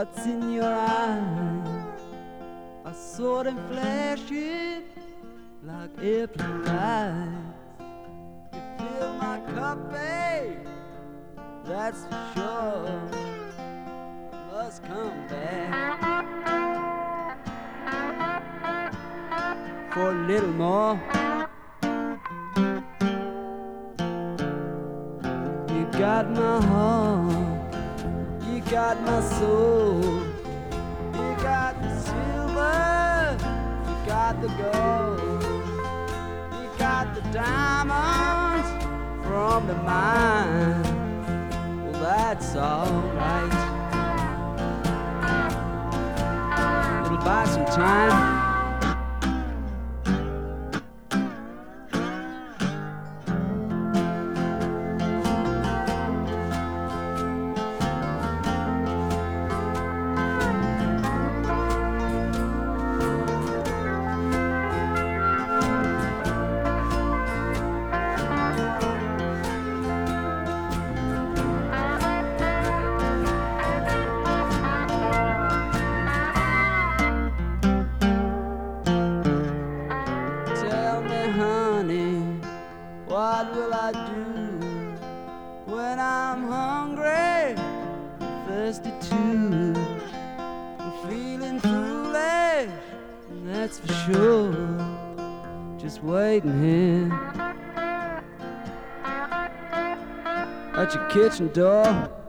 What's in your eyes are sort of flashing like airplane lights. You fill my cup, babe, that's for sure. You must come back for a little more. You got my heart, you got my soul, you got the silver, you got the gold, you got the diamonds from the mine. Well, that's alright. It'll buy some time. What will I do when I'm hungry, thirsty too? I'm feeling foolish, that's for sure. Just waiting here at your kitchen door.